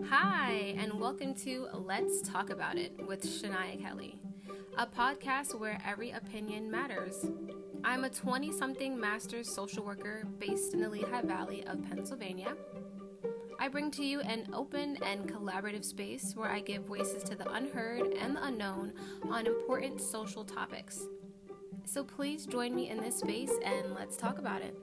Hi, and welcome to Let's Talk About It with Shania Kelly, a podcast where every opinion matters. I'm a 20-something master's social worker based in the Lehigh Valley of Pennsylvania. I bring to you an open and collaborative space where I give voices to the unheard and the unknown on important social topics. So please join me in this space and let's talk about it.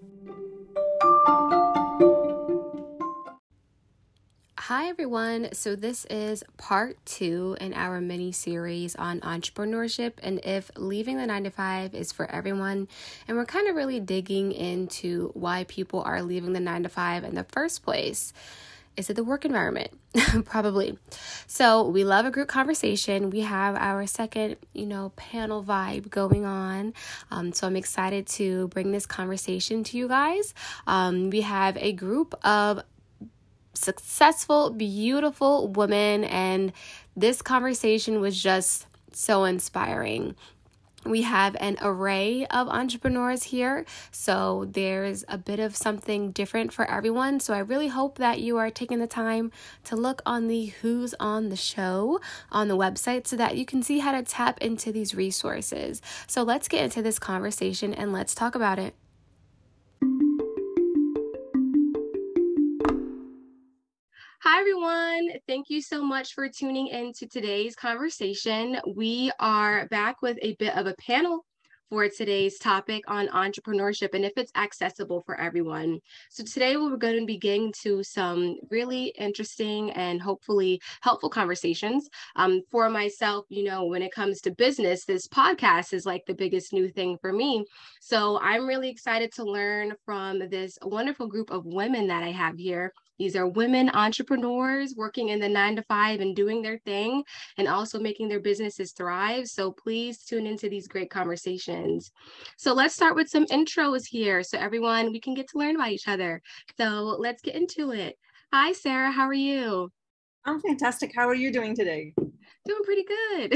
Hi everyone. So this is part 2 in our mini series on entrepreneurship and if leaving the 9 to 5 is for everyone. And we're kind of really digging into why people are leaving the 9 to 5 in the first place. Is it the work environment? Probably. So we love a group conversation. We have our second, panel vibe going on. So I'm excited to bring this conversation to you guys. We have a group of successful, beautiful women, and this conversation was just so inspiring. We have an array of entrepreneurs here, so there's a bit of something different for everyone. So I really hope that you are taking the time to look on the Who's on the Show on the website so that you can see how to tap into these resources. So let's get into this conversation and let's talk about it. Hi, everyone. Thank you so much for tuning in to today's conversation. We are back with a bit of a panel for today's topic on entrepreneurship and if it's accessible for everyone. So today we're going to be getting to some really interesting and hopefully helpful conversations. For myself, when it comes to business, this podcast is like the biggest new thing for me. So I'm really excited to learn from this wonderful group of women that I have here. These are women entrepreneurs working in the 9 to 5 and doing their thing and also making their businesses thrive. So please tune into these great conversations. So let's start with some intros here so everyone, we can get to learn about each other. So let's get into it. Hi, Sarah. How are you? I'm fantastic. How are you doing today? Doing pretty good.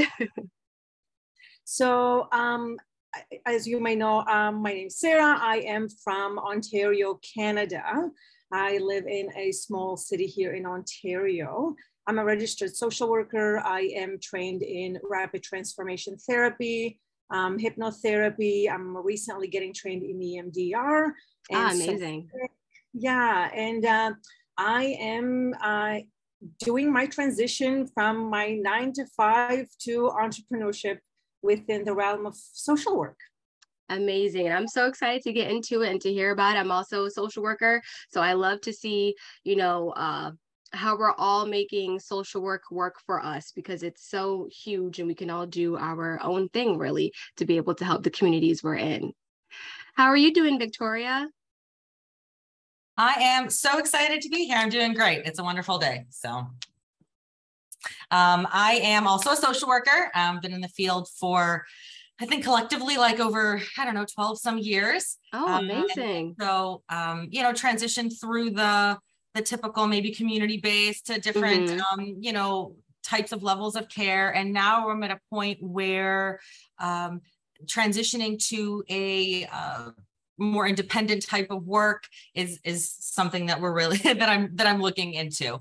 So, as you may know, my name is Sarah. I am from Ontario, Canada. I live in a small city here in Ontario. I'm a registered social worker. I am trained in rapid transformation therapy, hypnotherapy. I'm recently getting trained in EMDR. Amazing. And I am doing my transition from my 9 to 5 to entrepreneurship within the realm of social work. Amazing. I'm so excited to get into it and to hear about it. I'm also a social worker, so I love to see, how we're all making social work for us because it's so huge and we can all do our own thing really to be able to help the communities we're in. How are you doing, Victoria? I am so excited to be here. I'm doing great. It's a wonderful day. So I am also a social worker. I've been in the field for I think collectively like over, 12 some years. Oh, amazing. Transition through the typical maybe community-based to different, types of levels of care. And now I'm at a point where transitioning to a more independent type of work is something that we're really that I'm looking into.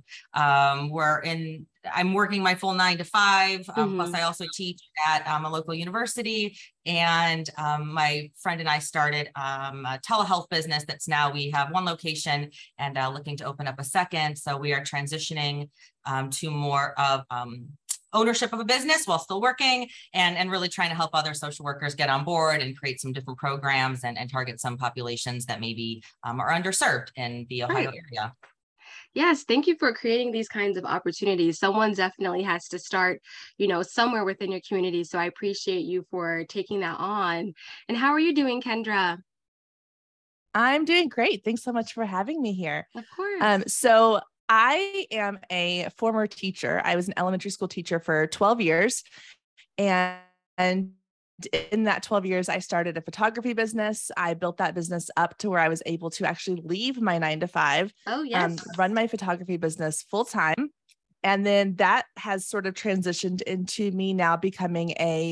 I'm working my full 9 to 5. Plus I also teach at a local university, and my friend and I started a telehealth business that's now we have one location and looking to open up a second. So we are transitioning to more of ownership of a business while still working and really trying to help other social workers get on board and create some different programs and target some populations that maybe are underserved in the Ohio area. Yes, thank you for creating these kinds of opportunities. Someone definitely has to start, somewhere within your community. So I appreciate you for taking that on. And how are you doing, Kendra? I'm doing great. Thanks so much for having me here. Of course. So I am a former teacher. I was an elementary school teacher for 12 years. And in that 12 years, I started a photography business. I built that business up to where I was able to actually leave my 9 to 5, run my photography business full time. And then that has sort of transitioned into me now becoming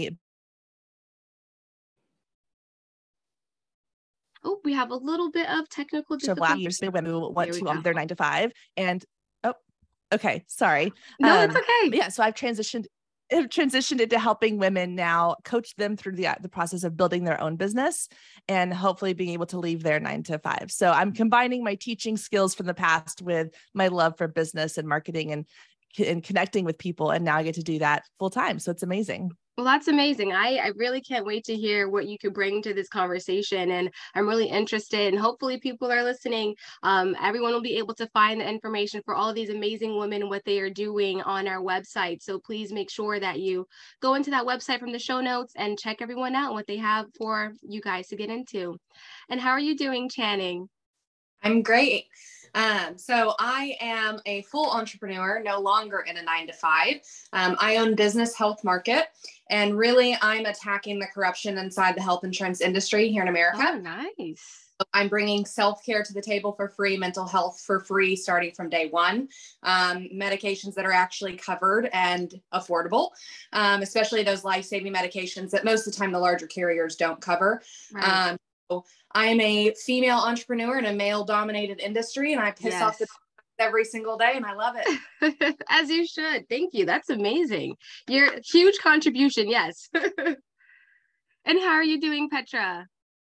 Oh, we have a little bit of technical difficulty. Years women who want to their 9 to 5. And Okay. Sorry. No, it's okay. Yeah. So I've transitioned into helping women now, coach them through the process of building their own business and hopefully being able to leave their 9 to 5. So I'm combining my teaching skills from the past with my love for business and marketing and connecting with people. And now I get to do that full time. So it's amazing. Well, that's amazing. I really can't wait to hear what you could bring to this conversation. And I'm really interested, and hopefully people are listening. Everyone will be able to find the information for all of these amazing women and what they are doing on our website. So please make sure that you go into that website from the show notes and check everyone out and what they have for you guys to get into. And how are you doing, Channing? I'm great. So I am a full entrepreneur, no longer in a 9 to 5. I own Business Health Market, and really I'm attacking the corruption inside the health insurance industry here in America. Oh, nice. I'm bringing self-care to the table for free, mental health for free, starting from day one, medications that are actually covered and affordable, especially those life-saving medications that most of the time the larger carriers don't cover. Right. I am a female entrepreneur in a male-dominated industry, and I piss off the every single day, and I love it. As you should. Thank you. That's amazing. Your huge contribution. Yes. And how are you doing, Petra?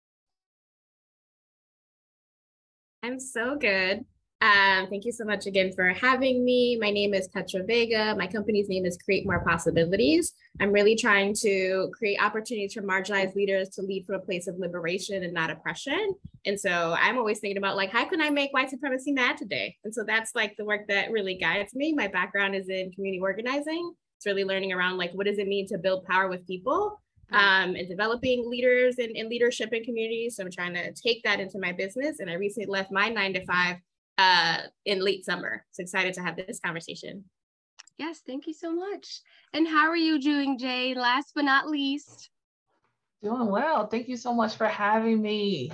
I'm so good. Thank you so much again for having me. My name is Petra Vega. My company's name is Create More Possibilities. I'm really trying to create opportunities for marginalized leaders to lead from a place of liberation and not oppression. And so I'm always thinking about like, how can I make white supremacy mad today? And so that's like the work that really guides me. My background is in community organizing. It's really learning around like, what does it mean to build power with people? And developing leaders and leadership in communities. So I'm trying to take that into my business. And I recently left my 9 to 5 in late summer. So excited to have this conversation. Yes, thank you so much. And how are you doing, Jay? Last but not least. Doing well. Thank you so much for having me.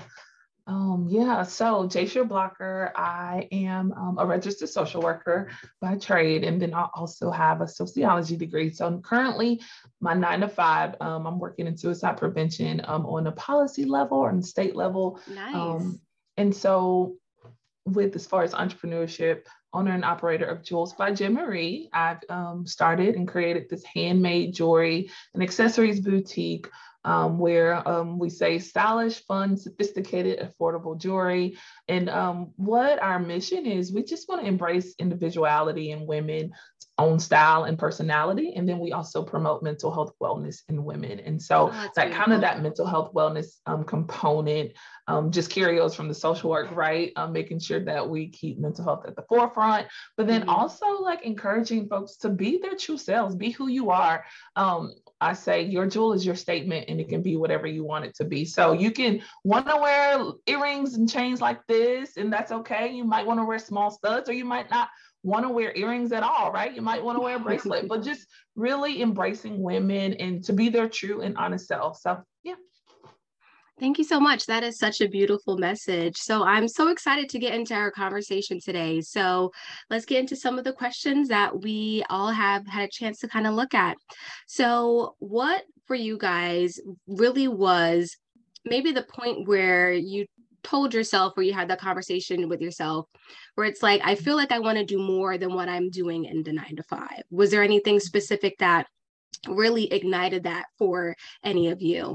So Jaysha Blocker, I am a registered social worker by trade, and then I also have a sociology degree. So currently my 9 to 5, I'm working in suicide prevention on a policy level or on the state level. Nice. And so with as far as entrepreneurship, owner and operator of Jewels by Jen Marie, I've started and created this handmade jewelry and accessories boutique where we say stylish, fun, sophisticated, affordable jewelry. And what our mission is, we just want to embrace individuality in women's own style and personality. And then we also promote mental health wellness in women. And so that kind of that mental health wellness component just carries from the social work, right? Making sure that we keep mental health at the forefront, but then also like encouraging folks to be their true selves, be who you are. I say your jewel is your statement, and it can be whatever you want it to be. So you can want to wear earrings and chains like this, and that's okay. You might want to wear small studs, or you might not want to wear earrings at all, right? You might want to wear a bracelet, but just really embracing women and to be their true and honest self. So yeah. Thank you so much. That is such a beautiful message. So I'm so excited to get into our conversation today. So let's get into some of the questions that we all have had a chance to kind of look at. So what for you guys really was maybe the point where you told yourself, or you had that conversation with yourself where it's like, I feel like I want to do more than what I'm doing in the 9 to 5. Was there anything specific that really ignited that for any of you?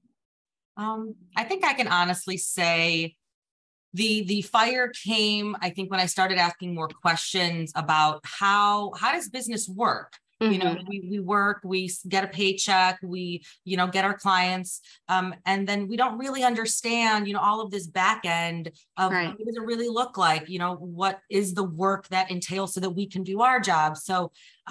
I think I can honestly say the fire came, I think, when I started asking more questions about how does business work? You know, we work, we get a paycheck, we, get our clients, and then we don't really understand, all of this back end of what does it really look like? What is the work that entails so that we can do our job? So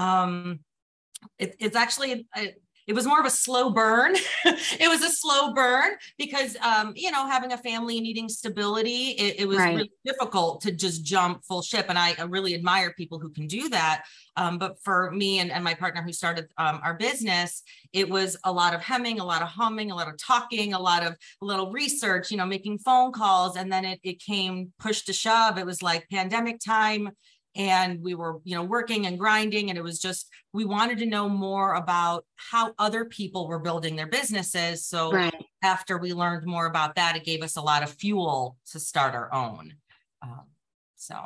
it's actually, it was more of a slow burn. It was a slow burn because, having a family and needing stability, it was really difficult to just jump full ship. And I really admire people who can do that. But for me and my partner who started our business, it was a lot of hemming, a lot of humming, a lot of talking, a little research, making phone calls. And then it came push to shove. It was like pandemic time. And we were, working and grinding. And it was just, we wanted to know more about how other people were building their businesses. So after we learned more about that, it gave us a lot of fuel to start our own.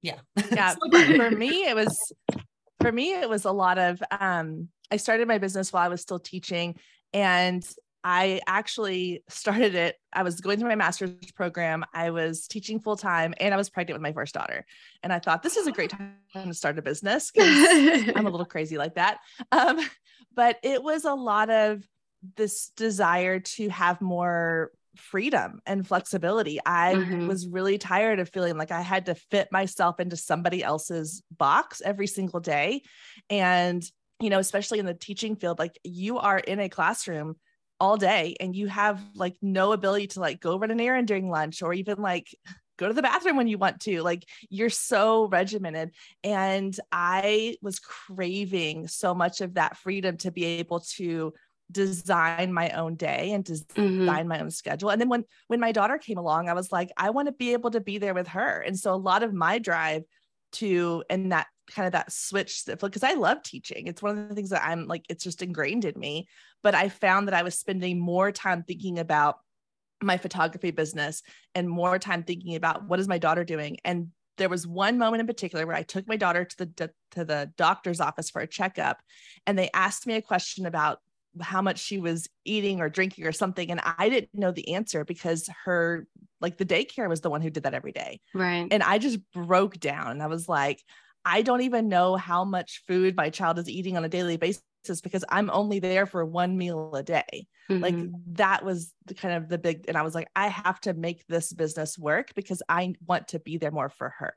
Yeah. Yeah. For me, it was a lot of, I started my business while I was still teaching, and I actually started it. I was going through my master's program. I was teaching full time, and I was pregnant with my first daughter. And I thought, this is a great time to start a business, because I'm a little crazy like that. But it was a lot of this desire to have more freedom and flexibility. I was really tired of feeling like I had to fit myself into somebody else's box every single day. And, you know, especially in the teaching field, like, you are in a classroom all day, and you have like no ability to like go run an errand during lunch, or even like go to the bathroom when you want to. Like, you're so regimented. And I was craving so much of that freedom to be able to design my own day and design my own schedule. And then when my daughter came along, I was like, I want to be able to be there with her. And so a lot of my drive and that kind of that switch, because I love teaching. It's one of the things that I'm like, it's just ingrained in me. But I found that I was spending more time thinking about my photography business and more time thinking about what is my daughter doing. And there was one moment in particular where I took my daughter to the doctor's office for a checkup, and they asked me a question about how much she was eating or drinking or something. And I didn't know the answer, because the daycare was the one who did that every day. Right. And I just broke down, and I was like, I don't even know how much food my child is eating on a daily basis, because I'm only there for one meal a day. Like, that was the big, and I was like, I have to make this business work, because I want to be there more for her.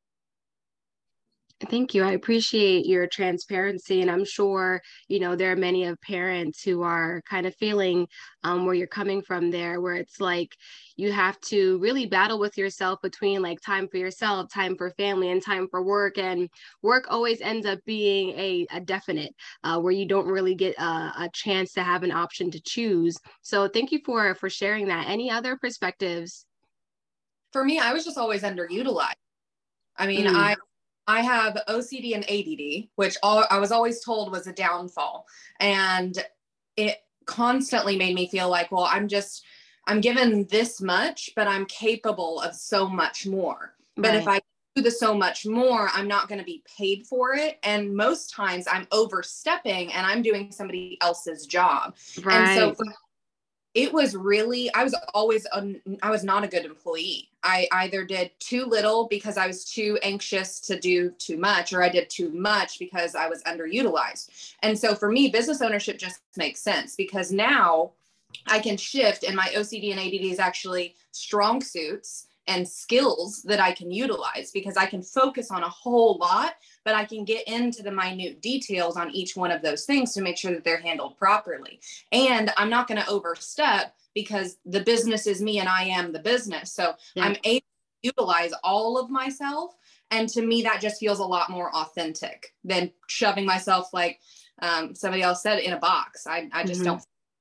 Thank you. I appreciate your transparency. And I'm sure, you know, there are many of parents who are kind of feeling where you're coming from there, where it's like you have to really battle with yourself between like time for yourself, time for family, and time for work. And work always ends up being a definite where you don't really get a chance to have an option to choose. So thank you for sharing that. Any other perspectives? For me, I was just always underutilized. I mean, I have OCD and ADD, which I was always told was a downfall. And it constantly made me feel like, well, I'm given this much, but I'm capable of so much more. Right. But if I do the so much more, I'm not going to be paid for it. And most times I'm overstepping and I'm doing somebody else's job. Right. And so it was really, I was not a good employee. I either did too little because I was too anxious to do too much, or I did too much because I was underutilized. And so for me, business ownership just makes sense, because now I can shift, and my OCD and ADD is actually strong suits and skills that I can utilize, because I can focus on a whole lot, but I can get into the minute details on each one of those things to make sure that they're handled properly. And I'm not going to overstep, because the business is me and I am the business. So I'm able to utilize all of myself. And to me, that just feels a lot more authentic than shoving myself, like somebody else said, in a box. I just don't.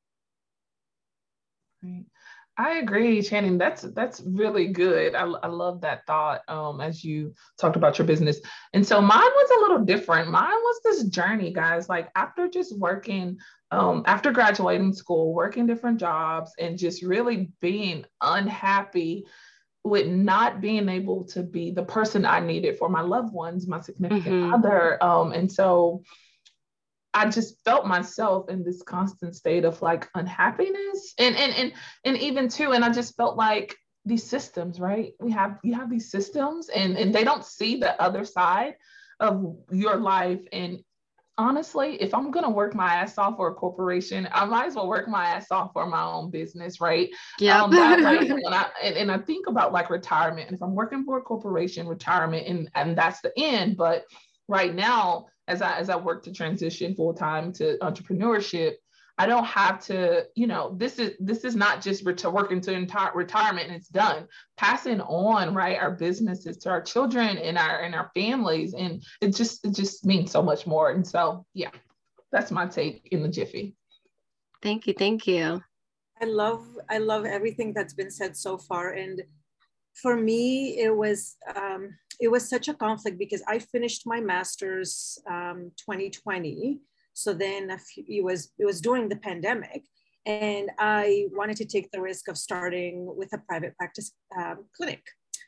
Right. I agree, Channing. That's really good. I love that thought as you talked about your business. And so mine was a little different. Mine was this journey, guys. Like, after just working, after graduating school, working different jobs, and just really being unhappy with not being able to be the person I needed for my loved ones, my significant other. And so I just felt myself in this constant state of like unhappiness and even too. And I just felt like these systems, right? You have these systems and they don't see the other side of your life. And honestly, if I'm going to work my ass off for a corporation, I might as well work my ass off for my own business, right? Yeah. That way, when I think about like retirement, and if I'm working for a corporation, retirement, and that's the end. But right now, as I work to transition full time to entrepreneurship, I don't have to, this is not just working to entire retirement and it's done. Passing on, right, our businesses to our children and our families, and it just means so much more. And so, yeah, that's my take in the jiffy. Thank you. I love everything that's been said so far, and for me, it was such a conflict, because I finished my master's 2020. So then it was during the pandemic, and I wanted to take the risk of starting with a private practice clinic.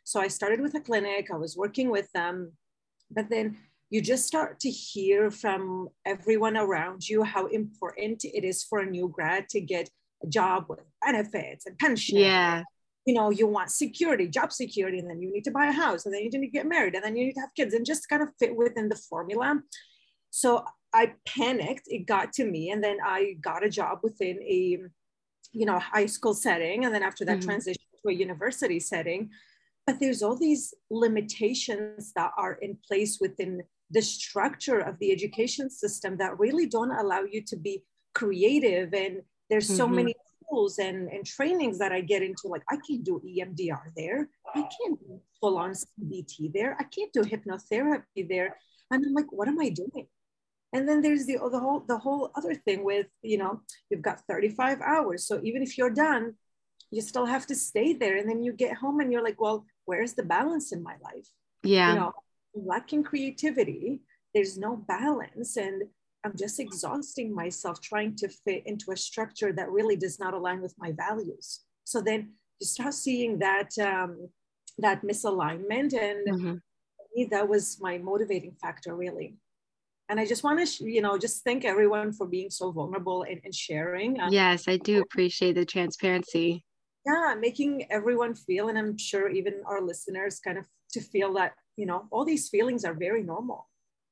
So I started with a clinic, I was working with them, but then you just start to hear from everyone around you how important it is for a new grad to get a job with benefits and pension. Yeah. You know, you want security, job security, and then you need to buy a house, and then you need to get married, and then you need to have kids, and just kind of fit within the formula. So I panicked, it got to me, and then I got a job within a, high school setting. And then after that, transition to a university setting. But there's all these limitations that are in place within the structure of the education system that really don't allow you to be creative. And there's so many tools and trainings that I get into, like I can't do EMDR there. I can't do full on CBT there. I can't do hypnotherapy there. And I'm like, what am I doing? And then there's the whole other thing with, you've got 35 hours. So even if you're done, you still have to stay there. And then you get home and you're like, well, where's the balance in my life? Yeah. Lacking creativity, there's no balance. And I'm just exhausting myself trying to fit into a structure that really does not align with my values. So then you start seeing that misalignment. And for me, that was my motivating factor, really. And I just want to, just thank everyone for being so vulnerable and sharing. Yes, I do appreciate the transparency. Yeah, making everyone feel, and I'm sure even our listeners kind of to feel that, all these feelings are very normal.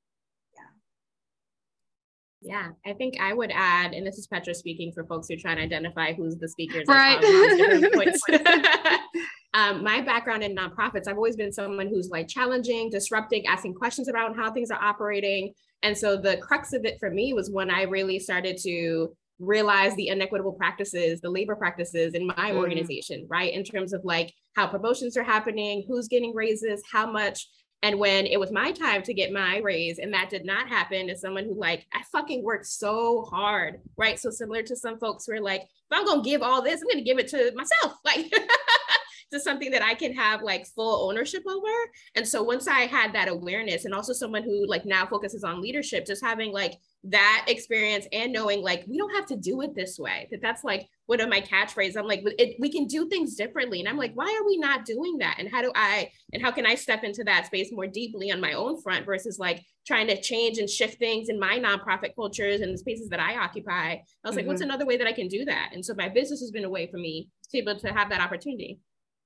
Yeah, I think I would add, and this is Petra speaking for folks who are trying to identify who's the speakers. Right. My background in nonprofits, I've always been someone who's like challenging, disrupting, asking questions about how things are operating. And so the crux of it for me was when I really started to realize the inequitable practices, the labor practices in my organization, right? In terms of like how promotions are happening, who's getting raises, how much. And when it was my time to get my raise and that did not happen, as someone who I fucking worked so hard, right? So similar to some folks who are like, if I'm going to give all this, I'm going to give it to myself. To something that I can have full ownership over. And so once I had that awareness, and also someone who now focuses on leadership, just having that experience and knowing we don't have to do it this way, that's one of my catchphrases. I'm like, we can do things differently. And I'm like, why are we not doing that? And how can I step into that space more deeply on my own front versus trying to change and shift things in my nonprofit cultures and the spaces that I occupy? I was like, what's another way that I can do that? And so my business has been a way for me to be able to have that opportunity.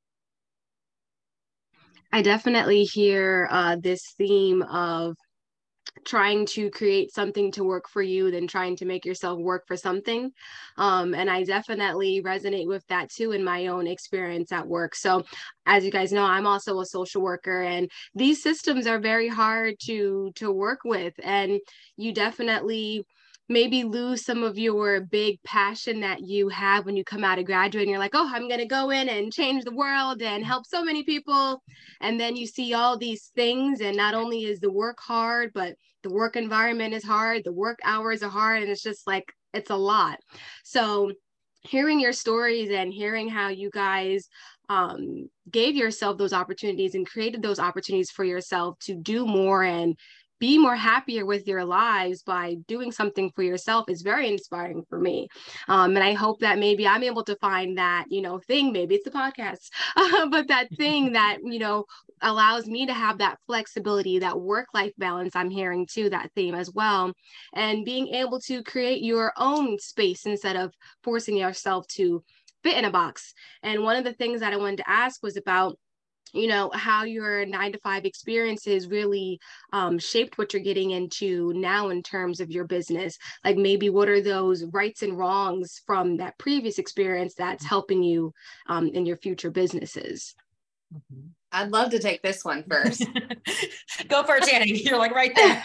I definitely hear this theme of trying to create something to work for you than trying to make yourself work for something. And I definitely resonate with that too in my own experience at work. So as you guys know, I'm also a social worker, and these systems are very hard to work with. And you definitely maybe lose some of your big passion that you have when you come out of graduate and you're like, oh, I'm going to go in and change the world and help so many people. And then you see all these things, and not only is the work hard, but the work environment is hard, the work hours are hard, and it's just it's a lot. So hearing your stories and hearing how you guys gave yourself those opportunities and created those opportunities for yourself to do more and be more happier with your lives by doing something for yourself is very inspiring for me. And I hope that maybe I'm able to find that, thing, maybe it's the podcast, but that thing that, allows me to have that flexibility, that work-life balance. I'm hearing too, that theme as well. And being able to create your own space instead of forcing yourself to fit in a box. And one of the things that I wanted to ask was about how your 9-to-5 experiences really shaped what you're getting into now in terms of your business. Maybe what are those rights and wrongs from that previous experience that's helping you in your future businesses? I'd love to take this one first. Go for it, Janny. You're right there.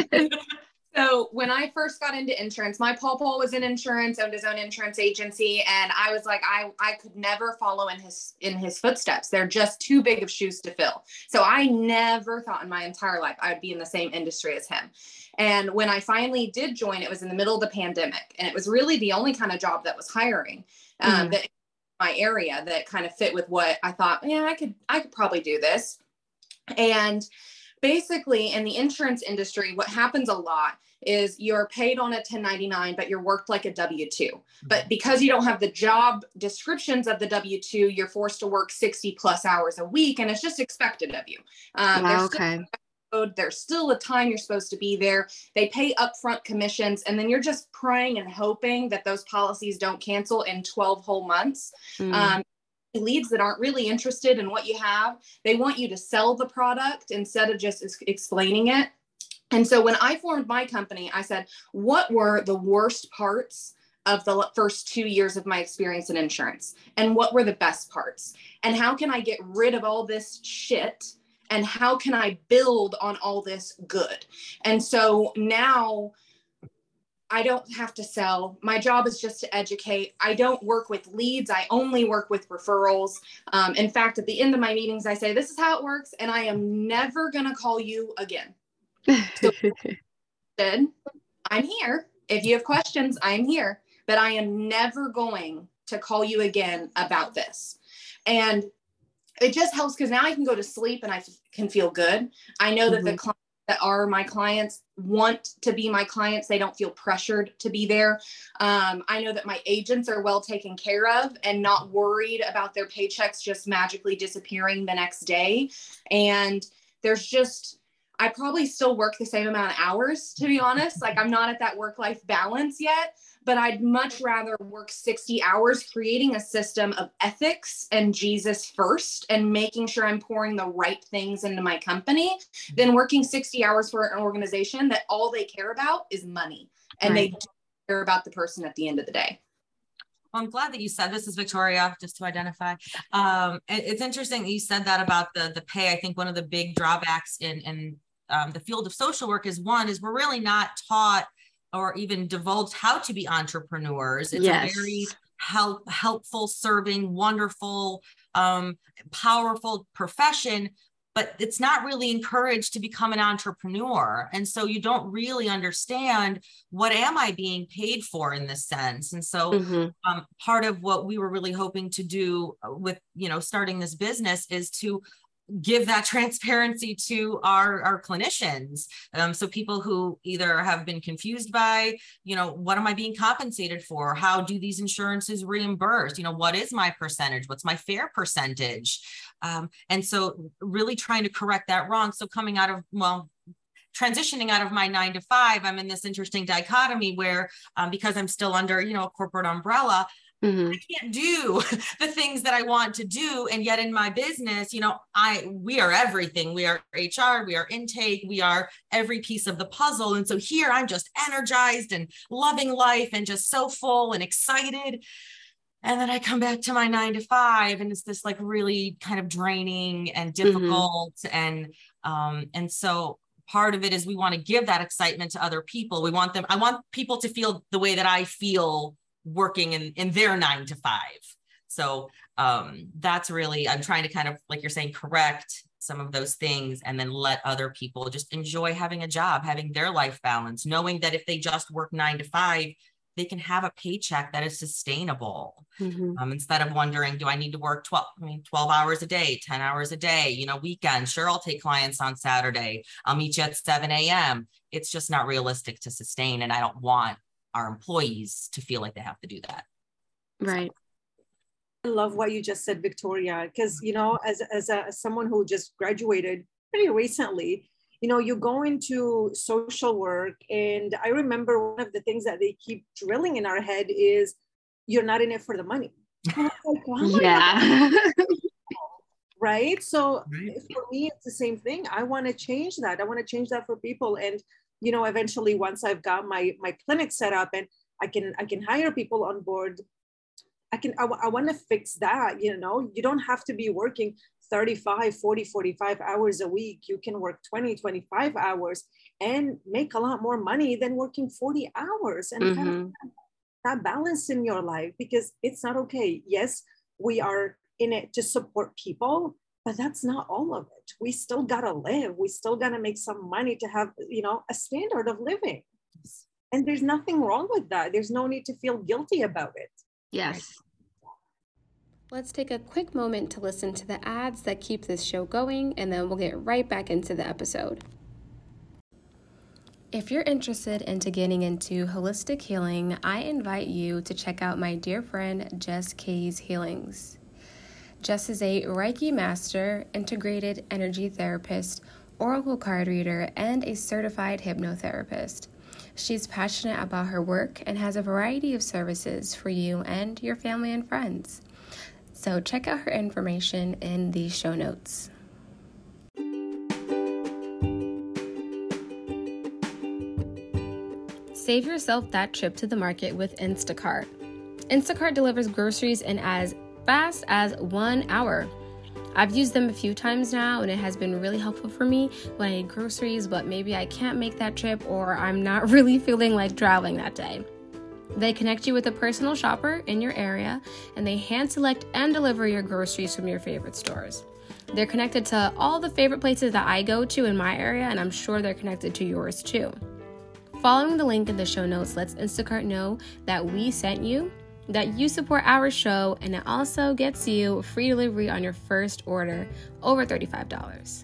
So when I first got into insurance, my pawpaw was in insurance, owned his own insurance agency. And I was like, I could never follow in his footsteps. They're just too big of shoes to fill. So I never thought in my entire life I would be in the same industry as him. And when I finally did join, it was in the middle of the pandemic. And it was really the only kind of job that was hiring that in my area that kind of fit with what I thought, yeah, I could probably do this. And basically in the insurance industry, what happens a lot is you're paid on a 1099, but you're worked like a W-2. But because you don't have the job descriptions of the W-2, you're forced to work 60 plus hours a week, and it's just expected of you. There's still a time you're supposed to be there. They pay upfront commissions, and then you're just praying and hoping that those policies don't cancel in 12 whole months. Leads that aren't really interested in what you have, they want you to sell the product instead of just explaining it. And so when I formed my company, I said, what were the worst parts of the first 2 years of my experience in insurance? And what were the best parts? And how can I get rid of all this shit? And how can I build on all this good? And so now I don't have to sell. My job is just to educate. I don't work with leads. I only work with referrals. In fact, at the end of my meetings, I say, this is how it works. And I am never going to call you again. So I'm here. If you have questions, I'm here. But I am never going to call you again about this. And it just helps because now I can go to sleep and I can feel good. I know that the clients that are my clients want to be my clients. They don't feel pressured to be there. I know that my agents are well taken care of and not worried about their paychecks just magically disappearing the next day. And there's just, I probably still work the same amount of hours, to be honest. Like, I'm not at that work-life balance yet, but I'd much rather work 60 hours creating a system of ethics and Jesus first and making sure I'm pouring the right things into my company than working 60 hours for an organization that all they care about is money. And they don't care about the person at the end of the day. Well, I'm glad that you said, this is Victoria, just to identify. It's interesting that you said that about the pay. I think one of the big drawbacks in the field of social work is we're really not taught or even divulged how to be entrepreneurs. It's a very helpful, serving, wonderful, powerful profession, but it's not really encouraged to become an entrepreneur. And so you don't really understand, what am I being paid for in this sense? And so part of what we were really hoping to do with, starting this business is to give that transparency to our clinicians. So people who either have been confused by, what am I being compensated for? How do these insurances reimburse? What is my percentage? What's my fair percentage? And so really trying to correct that wrong. So transitioning out of my 9 to 5, I'm in this interesting dichotomy where, because I'm still under, a corporate umbrella, I can't do the things that I want to do. And yet in my business, we are everything. We are HR, we are intake, we are every piece of the puzzle. And so here I'm just energized and loving life and just so full and excited. And then I come back to my 9 to 5 and it's this like really kind of draining and difficult. And so part of it is we want to give that excitement to other people. I want people to feel the way that I feel working in their 9 to 5. So that's really, I'm trying to kind of, like you're saying, correct some of those things and then let other people just enjoy having a job, having their life balance, knowing that if they just work 9 to 5, they can have a paycheck that is sustainable. Instead of wondering, do I need to work 12 hours a day, 10 hours a day, weekends? Sure, I'll take clients on Saturday. I'll meet you at 7 a.m. It's just not realistic to sustain. And I don't want our employees to feel like they have to do that. Right. I love what you just said, Victoria, because, as someone who just graduated pretty recently, you go into social work, and I remember one of the things that they keep drilling in our head is, you're not in it for the money. Right. So for me, it's the same thing. I want to change that. I want to change that for people. And eventually, once I've got my clinic set up and I can hire people on board, I want to fix that. You don't have to be working 35, 40, 45 hours a week. You can work 20, 25 hours and make a lot more money than working 40 hours and have that balance in your life, because it's not okay. Yes, we are in it to support people, but that's not all of it. We still gotta live. We still gotta make some money to have, a standard of living. And there's nothing wrong with that. There's no need to feel guilty about it. Yes. Let's take a quick moment to listen to the ads that keep this show going, and then we'll get right back into the episode. If you're interested into getting into holistic healing, I invite you to check out my dear friend Jess K's Healings. Jess is a Reiki master, integrated energy therapist, oracle card reader, and a certified hypnotherapist. She's passionate about her work and has a variety of services for you and your family and friends. So check out her information in the show notes. Save yourself that trip to the market with Instacart. Instacart delivers groceries in as fast as 1 hour. I've used them a few times now, and it has been really helpful for me when I need groceries, but maybe I can't make that trip or I'm not really feeling like traveling that day. They connect you with a personal shopper in your area, and they hand select and deliver your groceries from your favorite stores. They're connected to all the favorite places that I go to in my area, and I'm sure they're connected to yours too. Following the link in the show notes lets Instacart know that we sent you, that you support our show, and it also gets you free delivery on your first order over $35.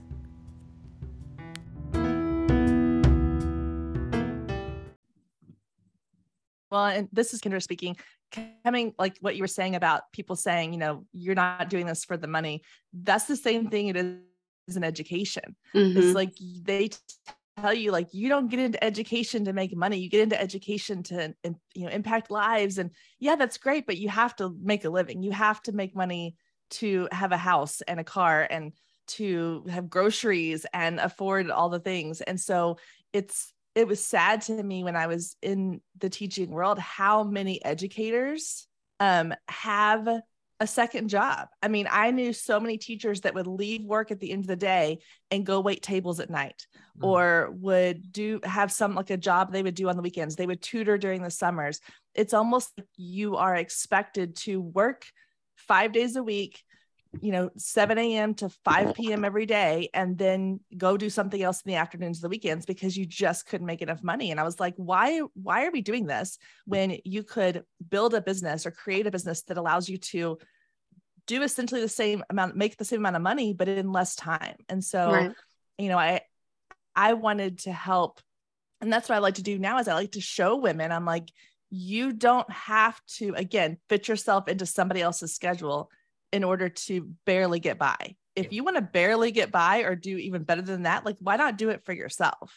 Well, and this is Kendra speaking, coming like what you were saying about people saying, you're not doing this for the money. That's the same thing it is in education. Mm-hmm. It's like they tell you, like, you don't get into education to make money. You get into education to, impact lives. And yeah, that's great, but you have to make a living. You have to make money to have a house and a car and to have groceries and afford all the things. And so it was sad to me when I was in the teaching world, how many educators have a second job. I mean, I knew so many teachers that would leave work at the end of the day and go wait tables at night, or would have like a job they would do on the weekends. They would tutor during the summers. It's almost like you are expected to work 5 days a week, 7 a.m. to 5 p.m. every day, and then go do something else in the afternoons, the weekends, because you just couldn't make enough money. And I was like, why are we doing this when you could build a business or create a business that allows you to do essentially the same amount, make the same amount of money, but in less time? And so, Right. I wanted to help. And that's what I like to do now, is I like to show women, I'm like, you don't have to, again, fit yourself into somebody else's schedule in order to barely get by. If you want to barely get by or do even better than that, like, why not do it for yourself?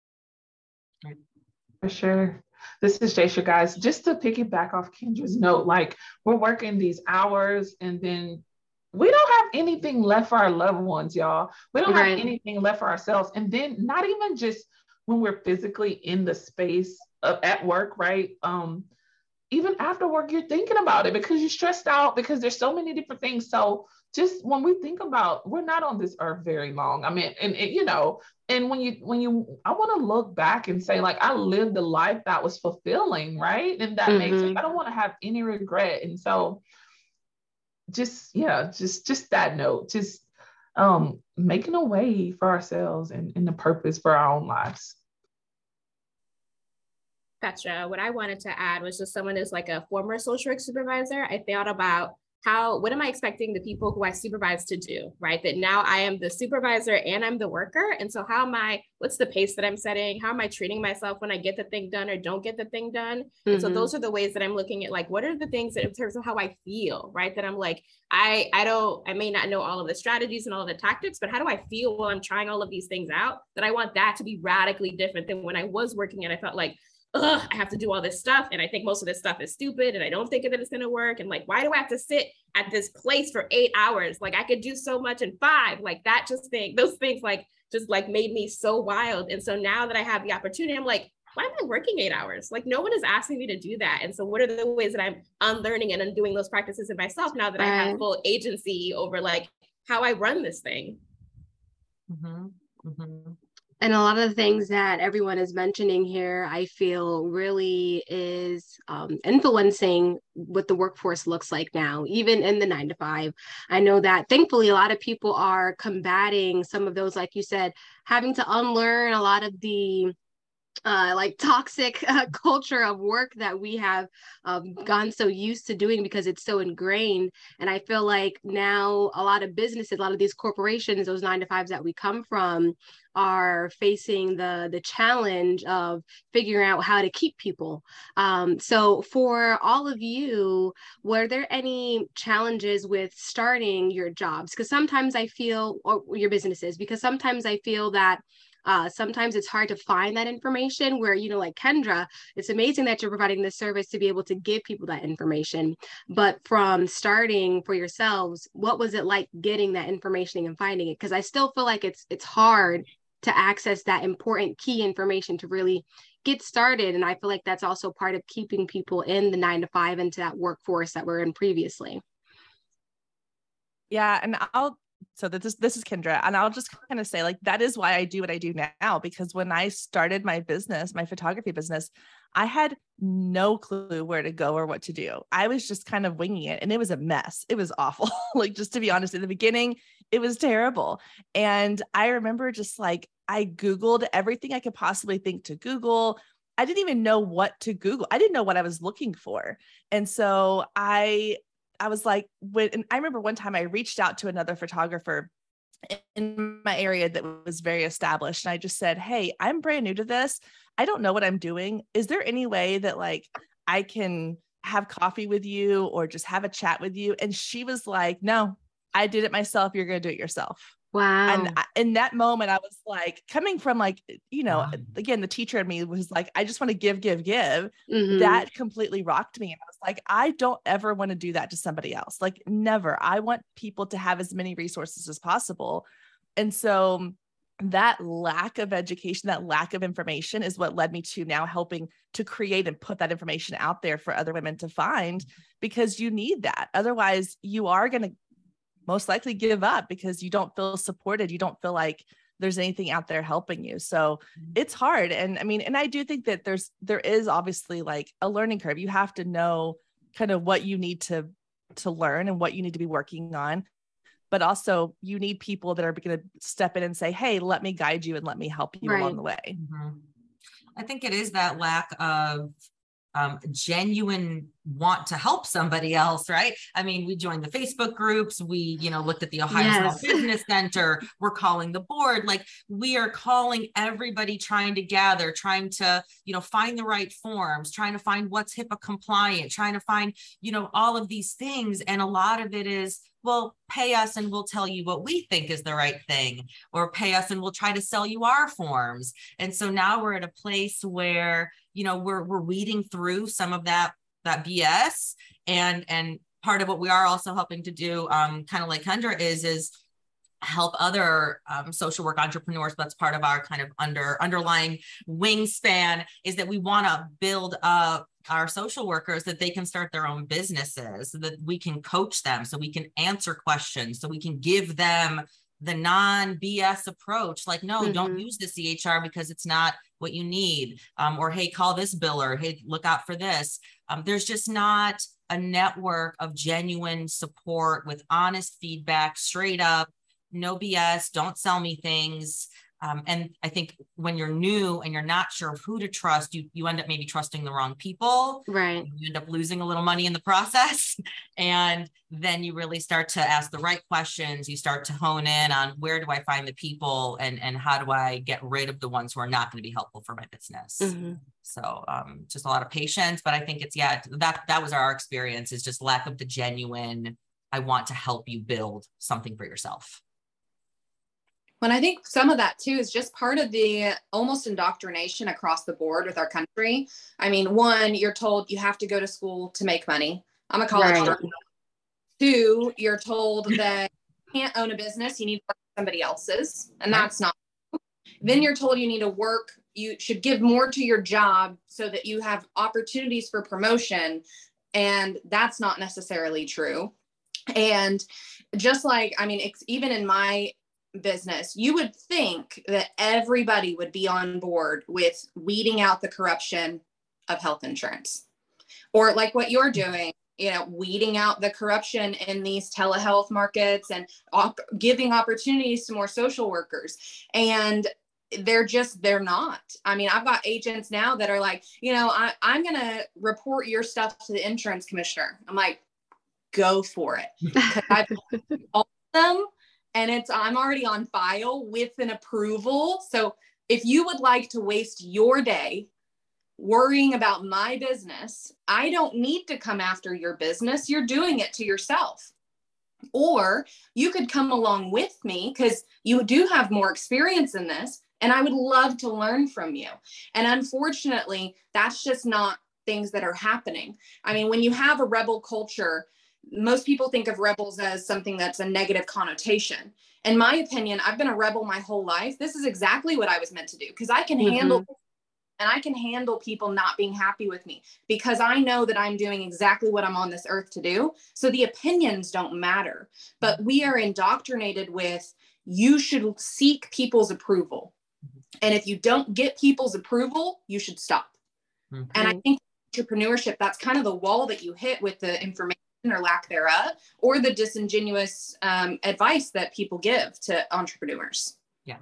For sure. This is Jaysha, guys. Just to piggyback off Kendra's note, like, we're working these hours and then we don't have anything left for our loved ones, y'all. We don't have anything left for ourselves. And then not even just when we're physically in the space at work, right? Even after work, you're thinking about it because you're stressed out because there's so many different things. So just when we think about, we're not on this earth very long. I mean, and I want to look back and say, like, I lived a life that was fulfilling, right? And that makes sense. I don't want to have any regret. And so just that note, just making a way for ourselves and the purpose for our own lives. Gotcha. What I wanted to add was just someone who's like a former social work supervisor. I thought about what am I expecting the people who I supervise to do, right? That now I am the supervisor and I'm the worker. And so what's the pace that I'm setting? How am I treating myself when I get the thing done or don't get the thing done? Mm-hmm. And so those are the ways that I'm looking at, like, what are the things that in terms of how I feel, right? That I'm like, I may not know all of the strategies and all of the tactics, but how do I feel while I'm trying all of these things out? That I want that to be radically different than when I was working and I felt like, I have to do all this stuff. And I think most of this stuff is stupid and I don't think that it's going to work. And like, why do I have to sit at this place for 8 hours? Like, I could do so much in 5. Like, that those things just made me so wild. And so now that I have the opportunity, I'm like, why am I working 8 hours? Like, no one is asking me to do that. And so what are the ways that I'm unlearning and undoing those practices in myself now that I have full agency over like how I run this thing? Mm-hmm. Mm-hmm. And a lot of the things that everyone is mentioning here, I feel really is influencing what the workforce looks like now, even in the 9-to-5. I know that thankfully a lot of people are combating some of those, like you said, having to unlearn a lot of the like toxic culture of work that we have gotten so used to doing because it's so ingrained. And I feel like now a lot of businesses, a lot of these corporations, those 9 to 5s that we come from, are facing the challenge of figuring out how to keep people. So for all of you, were there any challenges with starting your jobs? Because sometimes I feel, or your businesses, because sometimes I feel that sometimes it's hard to find that information where, you know, like Kendra, it's amazing that you're providing this service to be able to give people that information. But from starting for yourselves, what was it like getting that information and finding it? Because I still feel like it's hard to access that important key information to really get started. And I feel like that's also part of keeping people in the 9 to 5 into that workforce that we're in previously. Yeah. And so this is Kendra, and I'll just kind of say, like, that is why I do what I do now, because when I started my business, my photography business, I had no clue where to go or what to do. I was just kind of winging it, and it was a mess. It was awful. Like, just to be honest, in the beginning, it was terrible. And I remember just like, I Googled everything I could possibly think to Google. I didn't even know what to Google. I didn't know what I was looking for. And so I was like, and I remember one time I reached out to another photographer in my area that was very established. And I just said, hey, I'm brand new to this. I don't know what I'm doing. Is there any way that like I can have coffee with you or just have a chat with you? And she was like, no, I did it myself. You're going to do it yourself. Wow. And in that moment, I was like, coming from like, you know, again, the teacher in me was like, I just want to give. Mm-hmm. That completely rocked me. And I was like, I don't ever want to do that to somebody else. Like, never. I want people to have as many resources as possible. And so that lack of education, that lack of information is what led me to now helping to create and put that information out there for other women to find, because you need that. Otherwise, you are going to most likely give up because you don't feel supported. You don't feel like there's anything out there helping you. So it's hard. And I mean, and I do think that there is obviously like a learning curve. You have to know kind of what you need to learn and what you need to be working on, but also you need people that are going to step in and say, hey, let me guide you and let me help you along the way. Mm-hmm. I think it is that lack of genuine want to help somebody else, right? I mean, we joined the Facebook groups, we, looked at the Ohio Small Business Center, we're calling the board, like we are calling everybody, trying to gather, trying to, find the right forms, trying to find what's HIPAA compliant, trying to find, all of these things. And a lot of it is, well, pay us and we'll tell you what we think is the right thing, or pay us and we'll try to sell you our forms. And so now we're at a place where, we're weeding through some of that BS. And part of what we are also helping to do, kind of like Kendra is help other social work entrepreneurs. That's part of our kind of underlying wingspan, is that we want to build up our social workers that they can start their own businesses, so that we can coach them, so we can answer questions, so we can give them the non-BS approach. Like, no, don't use the CHR because it's not what you need. Or, hey, call this biller. Hey, look out for this. There's just not a network of genuine support with honest feedback, straight up, no BS, don't sell me things. And I think when you're new and you're not sure of who to trust, you end up maybe trusting the wrong people. Right. You end up losing a little money in the process. And then you really start to ask the right questions. You start to hone in on, where do I find the people, and how do I get rid of the ones who are not going to be helpful for my business? Mm-hmm. So just a lot of patience. But I think it's, that was our experience, is just lack of the genuine, I want to help you build something for yourself. When I think some of that too is just part of the almost indoctrination across the board with our country. I mean, one, you're told you have to go to school to make money. I'm a college student. Two, you're told that you can't own a business. You need to work for somebody else's. And that's not true. Then you're told you need to work. You should give more to your job so that you have opportunities for promotion. And that's not necessarily true. And just like, I mean, it's even in my business, you would think that everybody would be on board with weeding out the corruption of health insurance, or like what you're doing, weeding out the corruption in these telehealth markets and giving opportunities to more social workers. And they're not. I mean, I've got agents now that are like, I'm going to report your stuff to the insurance commissioner. I'm like, go for it. Because I've called them and I'm already on file with an approval. So if you would like to waste your day worrying about my business, I don't need to come after your business. You're doing it to yourself. Or you could come along with me because you do have more experience in this, and I would love to learn from you. And unfortunately, that's just not things that are happening. I mean, when you have a rebel culture, most people think of rebels as something that's a negative connotation. In my opinion, I've been a rebel my whole life. This is exactly what I was meant to do, because I can handle and I can handle people not being happy with me because I know that I'm doing exactly what I'm on this earth to do. So the opinions don't matter, but we are indoctrinated with, you should seek people's approval. And if you don't get people's approval, you should stop. And I think entrepreneurship, that's kind of the wall that you hit with the information or lack thereof, or the disingenuous advice that people give to entrepreneurs. Yeah.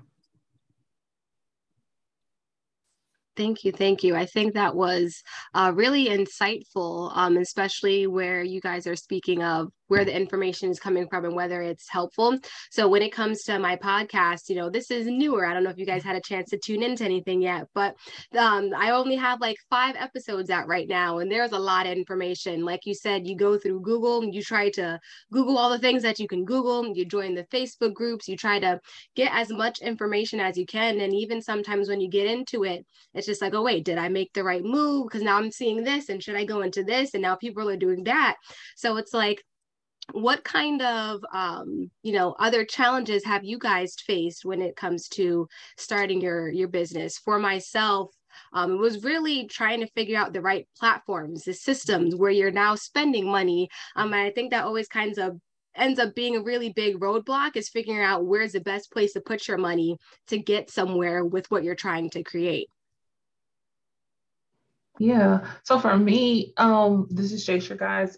Thank you. Thank you. I think that was really insightful, especially where you guys are speaking of where the information is coming from and whether it's helpful. So when it comes to my podcast, this is newer. I don't know if you guys had a chance to tune into anything yet, but I only have like 5 episodes out right now, and there's a lot of information. Like you said, you go through Google, you try to Google all the things that you can Google, you join the Facebook groups, you try to get as much information as you can. And even sometimes when you get into it, it's just like, oh, wait, did I make the right move? Because now I'm seeing this, and should I go into this? And now people are doing that. So it's like, what kind of, other challenges have you guys faced when it comes to starting your business? For myself, it was really trying to figure out the right platforms, the systems where you're now spending money. And I think that always ends up being a really big roadblock, is figuring out where's the best place to put your money to get somewhere with what you're trying to create. Yeah. So for me, this is Jaysha, guys.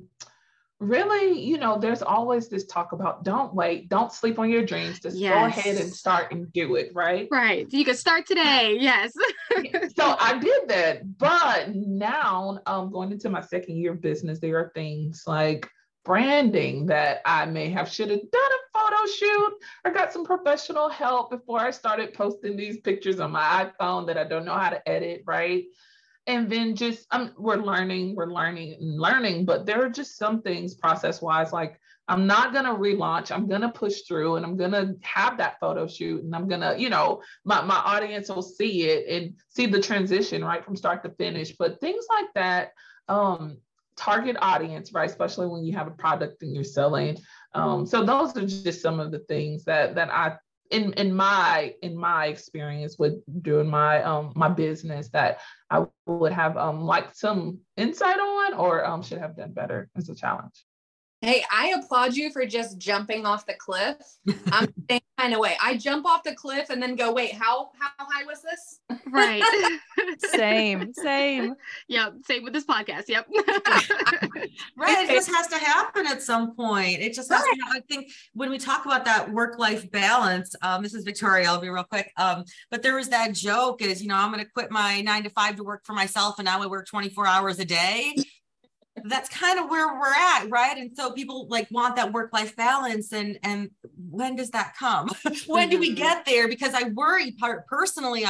Really, there's always this talk about don't wait, don't sleep on your dreams, just go ahead and start and do it, right? Right. You can start today. Yes. So I did that. But now going into my second year of business, there are things like branding that I should have done a photo shoot or got some professional help before I started posting these pictures on my iPhone that I don't know how to edit, right? And then just we're learning, but there are just some things process-wise, like I'm not going to relaunch. I'm going to push through, and I'm going to have that photo shoot, and I'm going to, my audience will see it and see the transition right from start to finish. But things like that, target audience, right? Especially when you have a product and you're selling. So those are just some of the things that I, in my experience with doing my business, that I would have like some insight on, or should have done better as a challenge. Hey, I applaud you for just jumping off the cliff. I'm the same kind of way. I jump off the cliff and then go, wait, how high was this? Right. Same. Yep. Same with this podcast. Yep. Right. It just has to happen at some point. It just has to. I think when we talk about that work-life balance, this is Victoria, I'll be real quick. But there was that joke is, I'm going to quit my 9 to 5 to work for myself, and now I work 24 hours a day. That's kind of where we're at, right? And so people want that work-life balance, and when does that come? When do we get there? Because I worry, personally,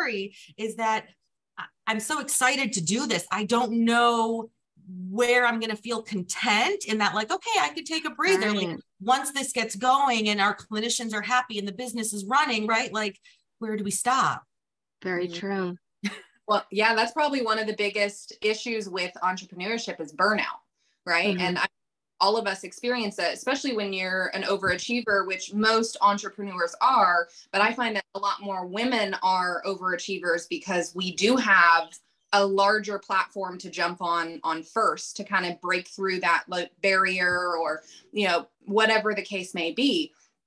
is that I'm so excited to do this. I don't know where I'm going to feel content in that, okay, I could take a breather. Right. Once this gets going and our clinicians are happy and the business is running, right? Where do we stop? Very true. Well, yeah, that's probably one of the biggest issues with entrepreneurship is burnout, right? And all of us experience it, especially when you're an overachiever, which most entrepreneurs are. But I find that a lot more women are overachievers because we do have a larger platform to jump on first to kind of break through that barrier, or, whatever the case may be.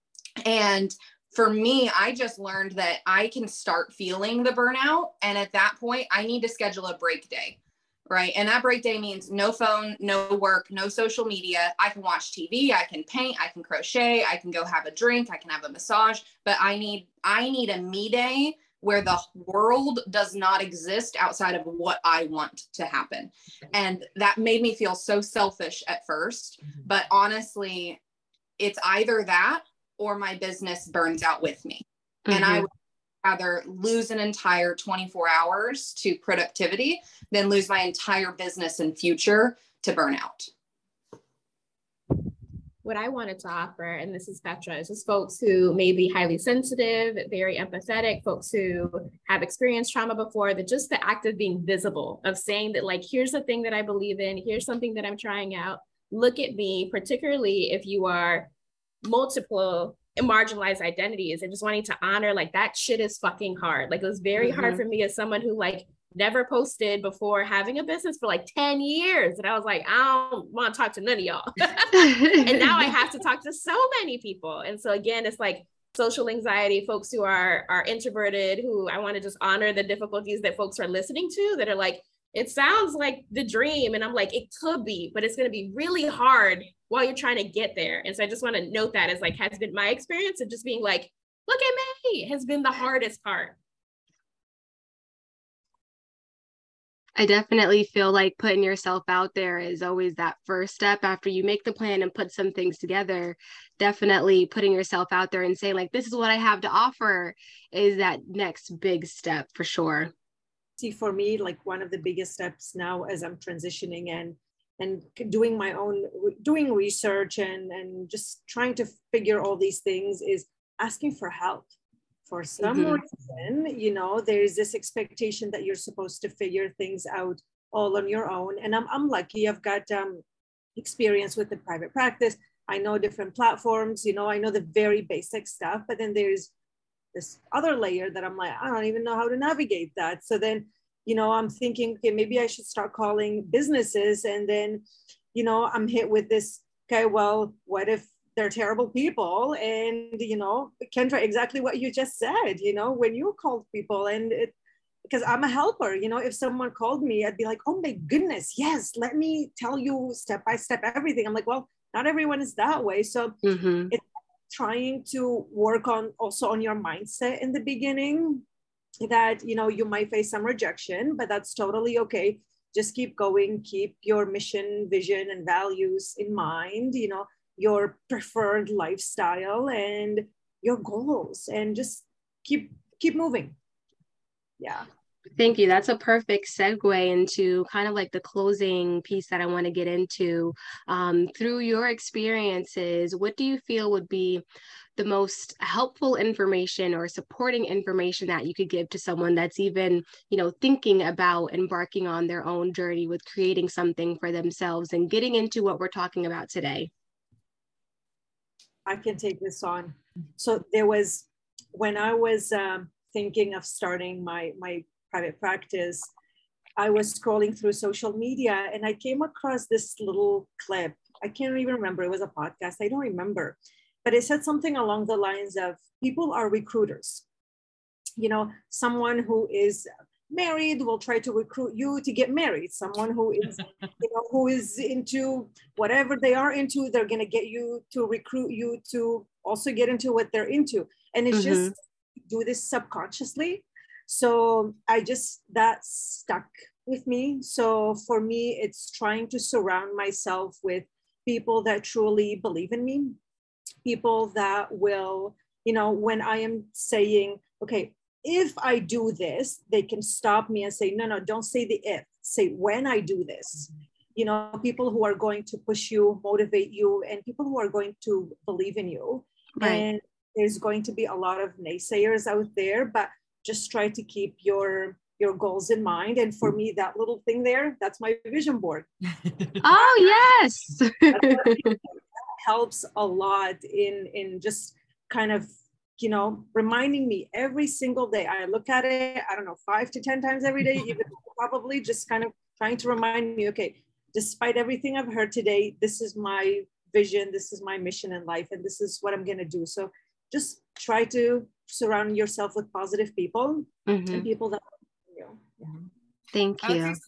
And for me, I just learned that I can start feeling the burnout. And at that point, I need to schedule a break day, right? And that break day means no phone, no work, no social media. I can watch TV, I can paint, I can crochet, I can go have a drink, I can have a massage, but I need a me day where the world does not exist outside of what I want to happen. And that made me feel so selfish at first, but honestly, it's either that or my business burns out with me. And I would rather lose an entire 24 hours to productivity than lose my entire business and future to burnout. What I wanted to offer, and this is Petra, is just folks who may be highly sensitive, very empathetic, folks who have experienced trauma before, that just the act of being visible, of saying that, like, here's the thing that I believe in, here's something that I'm trying out, look at me, particularly if you are multiple marginalized identities, and just wanting to honor, like, that shit is fucking hard. Like, it was very hard for me as someone who, like, never posted before having a business for like 10 years. And I was like, I don't want to talk to none of y'all. And now I have to talk to so many people. And so again, it's like social anxiety, folks who are introverted, who I want to just honor the difficulties that folks are listening to, that are like, it sounds like the dream. And I'm like, it could be, but it's going to be really hard while you're trying to get there. And so I just want to note that as, like, has been my experience of just being like, look at me, has been the hardest part. I definitely feel like putting yourself out there is always that first step after you make the plan and put some things together. Definitely putting yourself out there and saying, like, this is what I have to offer is that next big step for sure. See, for me, like, one of the biggest steps now as I'm transitioning and doing my own, doing research and just trying to figure all these things is asking for help. For some reason, you know, there's this expectation that you're supposed to figure things out all on your own. And I'm lucky, I've got experience with the private practice. I know different platforms, you know, I know the very basic stuff, but then there's this other layer that I'm like, I don't even know how to navigate that. So then, you know, I'm thinking, okay, maybe I should start calling businesses. And then, you know, I'm hit with this, okay, well, what if they're terrible people? And, you know, Kendra, exactly what you just said, you know, when you called people, and because I'm a helper, you know, if someone called me, I'd be like, oh my goodness, yes, let me tell you step by step everything. I'm like, well, not everyone is that way. So it's trying to work on also on your mindset in the beginning, that, you know, you might face some rejection, but that's totally okay. Just keep going, keep your mission, vision, and values in mind, you know, your preferred lifestyle and your goals, and just keep moving. Yeah. Thank you. That's a perfect segue into kind of like the closing piece that I want to get into. Through your experiences, what do you feel would be the most helpful information or supporting information that you could give to someone that's even, you know, thinking about embarking on their own journey with creating something for themselves and getting into what we're talking about today? I can take this on. So there was, when I was thinking of starting my private practice, I was scrolling through social media and I came across this little clip. I can't even remember. It was a podcast. I don't remember. But it said something along the lines of, people are recruiters. You know, someone who is married will try to recruit you to get married. Someone who is, you know, who is into whatever they are into, they're going to get you to recruit you to also get into what they're into. And it's just do this subconsciously. So that stuck with me. So for me, it's trying to surround myself with people that truly believe in me, people that will, you know, when I am saying, okay, if I do this, they can stop me and say, no, don't say the if, say when I do this. You know, people who are going to push you, motivate you, and people who are going to believe in you. Right. And there's going to be a lot of naysayers out there, but just try to keep your goals in mind. And for me, that little thing there, that's my vision board. Oh, yes. That helps a lot in just kind of, you know, reminding me every single day. I look at it, I don't know, 5 to 10 times every day, even probably, just kind of trying to remind me, okay, despite everything I've heard today, this is my vision, this is my mission in life, and this is what I'm going to do. So just try to surround yourself with positive people and people that, you know. Thank you.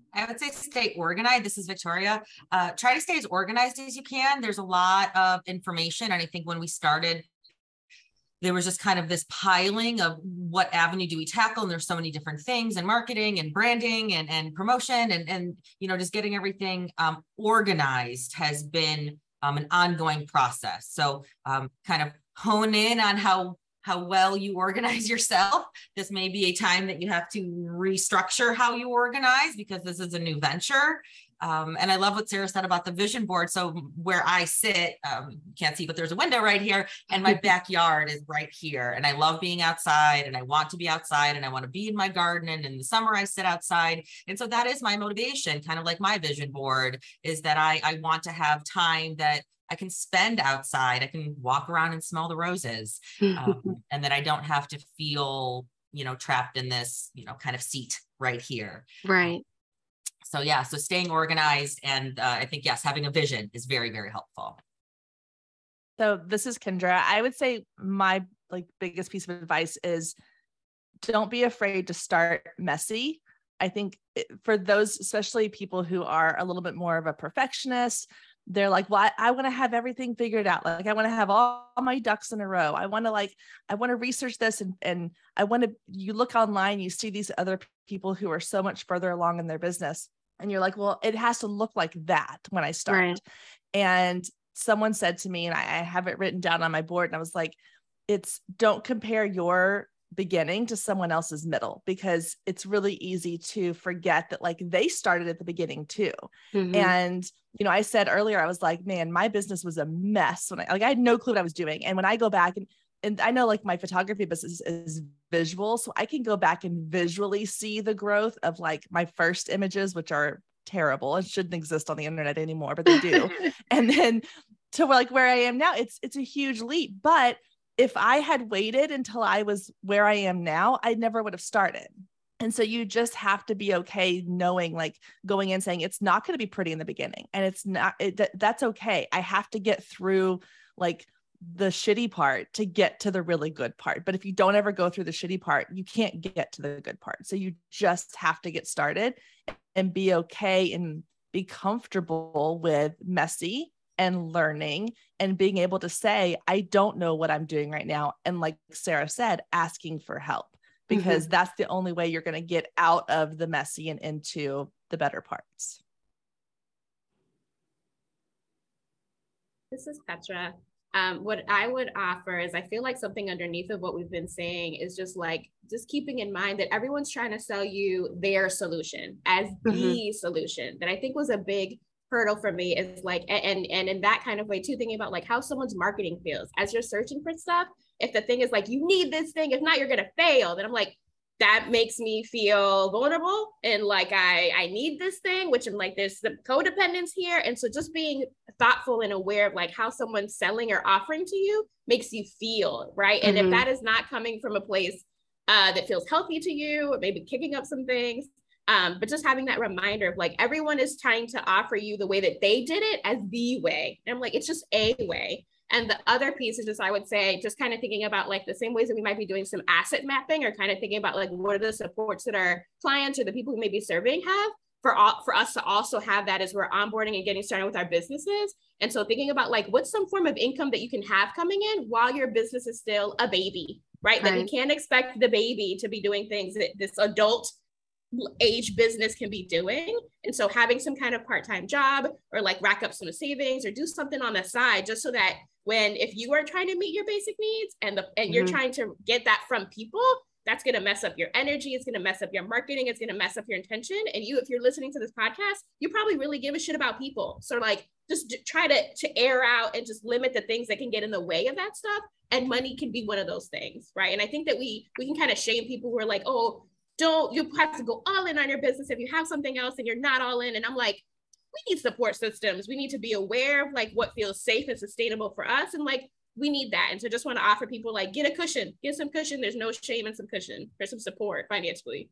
I would say stay organized. This is Victoria. Try to stay as organized as you can. There's a lot of information. And I think when we started, there was just kind of this piling of what avenue do we tackle? And there's so many different things, and marketing and branding and promotion and just getting everything organized has been an ongoing process. So kind of hone in on how well you organize yourself. This may be a time that you have to restructure how you organize, because this is a new venture. And I love what Sarah said about the vision board. So where I sit, you can't see, but there's a window right here, and my backyard is right here. And I love being outside, and I want to be outside, and I want to be in my garden. And in the summer I sit outside. And so that is my motivation, kind of like my vision board, is that I want to have time that I can spend outside. I can walk around and smell the roses, and that I don't have to feel, trapped in this, kind of seat right here. Right. So yeah, so staying organized, and I think, yes, having a vision is very, very helpful. So this is Kendra. I would say my biggest piece of advice is don't be afraid to start messy. I think for those, especially people who are a little bit more of a perfectionist, they're like, well, I want to have everything figured out. Like, I want to have all my ducks in a row. I want to research this, and you look online, you see these other people who are so much further along in their business. And you're like, well, it has to look like that when I start. Right. And someone said to me, and I have it written down on my board, and I was like, don't compare your beginning to someone else's middle, because it's really easy to forget that they started at the beginning too. Mm-hmm. And, I said earlier, I was like, man, my business was a mess when I had no clue what I was doing. And when I go back and I know my photography business is visual, so I can go back and visually see the growth of my first images, which are terrible and shouldn't exist on the internet anymore, but they do. And then to where I am now, it's a huge leap. But if I had waited until I was where I am now, I never would have started. And so you just have to be okay knowing, going in saying it's not going to be pretty in the beginning, and it's not, that's okay. I have to get through the shitty part to get to the really good part. But if you don't ever go through the shitty part, you can't get to the good part. So you just have to get started and be okay and be comfortable with messy and learning and being able to say, I don't know what I'm doing right now. And like Sarah said, asking for help, because mm-hmm. that's the only way you're going to get out of the messy and into the better parts. This is Petra. What I would offer is, I feel like something underneath of what we've been saying is just keeping in mind that everyone's trying to sell you their solution as mm-hmm. the solution. That I think was a big hurdle for me, is and in that kind of way too, thinking about how someone's marketing feels as you're searching for stuff. If the thing is you need this thing, if not, you're going to fail. Then I'm that makes me feel vulnerable, and I need this thing, which I'm there's the codependence here. And so just being thoughtful and aware of how someone's selling or offering to you makes you feel, right? Mm-hmm. And if that is not coming from a place that feels healthy to you, or maybe kicking up some things, but just having that reminder of everyone is trying to offer you the way that they did it as the way. And I'm it's just a way. And the other piece is just, I would say, just kind of thinking about the same ways that we might be doing some asset mapping, or kind of thinking about what are the supports that our clients or the people who may be serving have, for us to also have that as we're onboarding and getting started with our businesses. And so thinking about what's some form of income that you can have coming in while your business is still a baby, right? That we can't expect the baby to be doing things that this adult age business can be doing. And so having some kind of part-time job, or rack up some savings, or do something on the side, just so that if you are trying to meet your basic needs and mm-hmm. you're trying to get that from people, that's going to mess up your energy. It's going to mess up your marketing. It's going to mess up your intention. And if you're listening to this podcast, you probably really give a shit about people. So just try to air out and just limit the things that can get in the way of that stuff. And money can be one of those things, right? And I think that we can kind of shame people who are oh, you have to go all in on your business if you have something else and you're not all in. And I'm we need support systems. We need to be aware of what feels safe and sustainable for us. And we need that. And so just want to offer people get a cushion, get some cushion. There's no shame in some cushion for some support financially.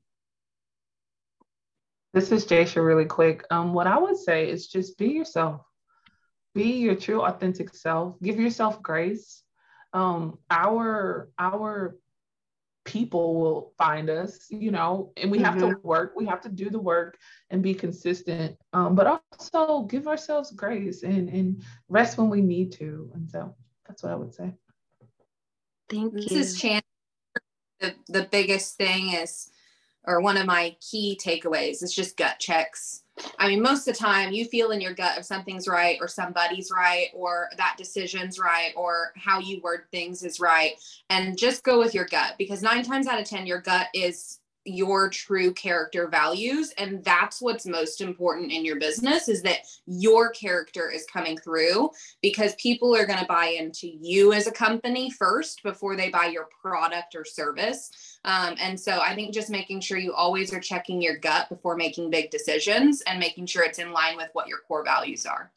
This is Jaysha really quick. What I would say is just be yourself. Be your true authentic self. Give yourself grace. Our people will find us, and we have to work, we have to do the work and be consistent, but also give ourselves grace and rest when we need to. And so that's what I would say. Thank you. This is Chan. The biggest thing is, or one of my key takeaways is just gut checks. I mean, most of the time you feel in your gut if something's right or somebody's right or that decision's right or how you word things is right. And just go with your gut, because 9 times out of 10, your gut is your true character values. And that's what's most important in your business, is that your character is coming through, because people are going to buy into you as a company first before they buy your product or service. And so I think just making sure you always are checking your gut before making big decisions and making sure it's in line with what your core values are.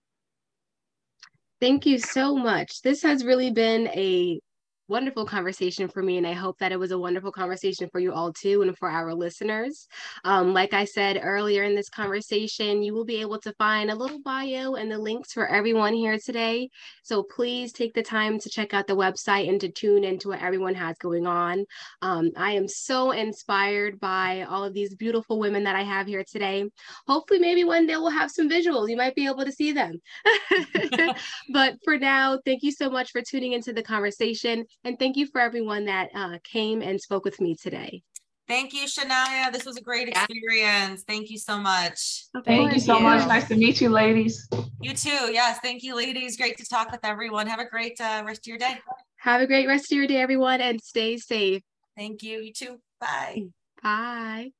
Thank you so much. This has really been a wonderful conversation for me, and I hope that it was a wonderful conversation for you all too, and for our listeners. Like I said earlier in this conversation, you will be able to find a little bio and the links for everyone here today. So please take the time to check out the website and to tune into what everyone has going on. I am so inspired by all of these beautiful women that I have here today. Hopefully, maybe one day we'll have some visuals. You might be able to see them. But for now, thank you so much for tuning into the conversation. And thank you for everyone that came and spoke with me today. Thank you, Shania. This was a great experience. Thank you so much. Thank you so much. Nice to meet you, ladies. You too. Yes. Thank you, ladies. Great to talk with everyone. Have a great rest of your day. Have a great rest of your day, everyone, and stay safe. Thank you. You too. Bye. Bye.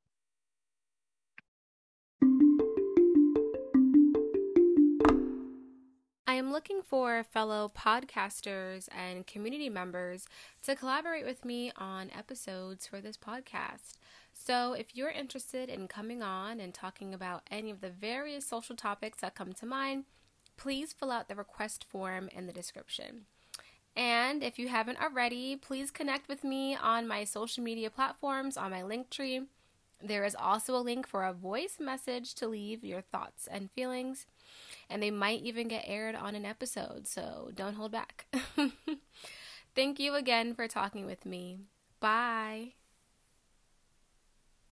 I am looking for fellow podcasters and community members to collaborate with me on episodes for this podcast. So if you're interested in coming on and talking about any of the various social topics that come to mind, please fill out the request form in the description. And if you haven't already, please connect with me on my social media platforms on my Linktree. There is also a link for a voice message to leave your thoughts and feelings, and they might even get aired on an episode, so don't hold back. Thank you again for talking with me. Bye.